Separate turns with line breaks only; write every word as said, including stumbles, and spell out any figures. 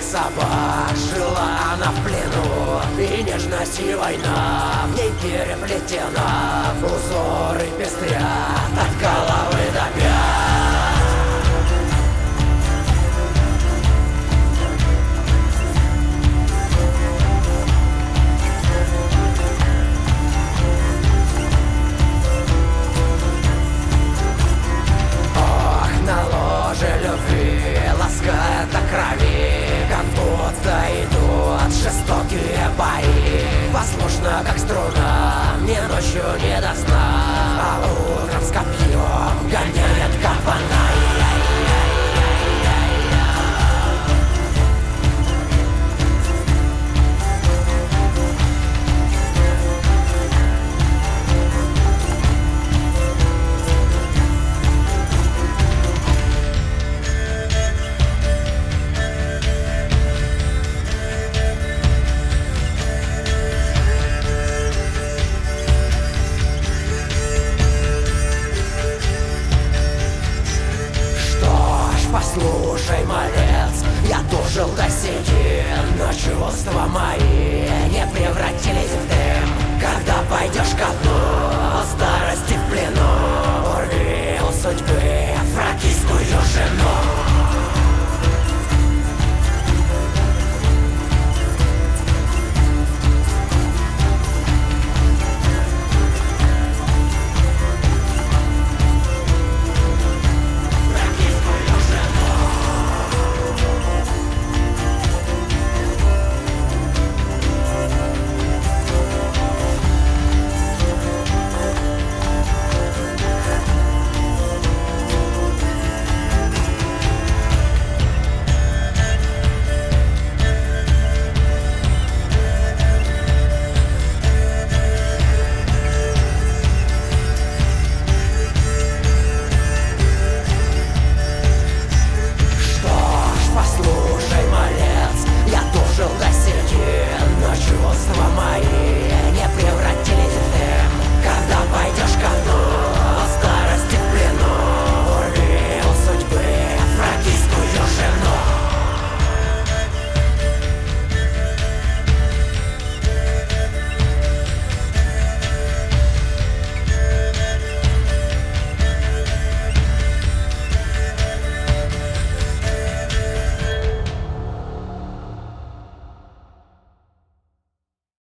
собак жила она в плену, и нежность и война в ней переплетена. Узоры пестрят от головы до пят. Ох, на ложе любви ласкает до крови, как будто идут жестокие бои. Послушно, как струна, мне ночью не до сна, а утром с копьем гоняет кабана. Послушай, малец, я дожил до сети, но чувства мои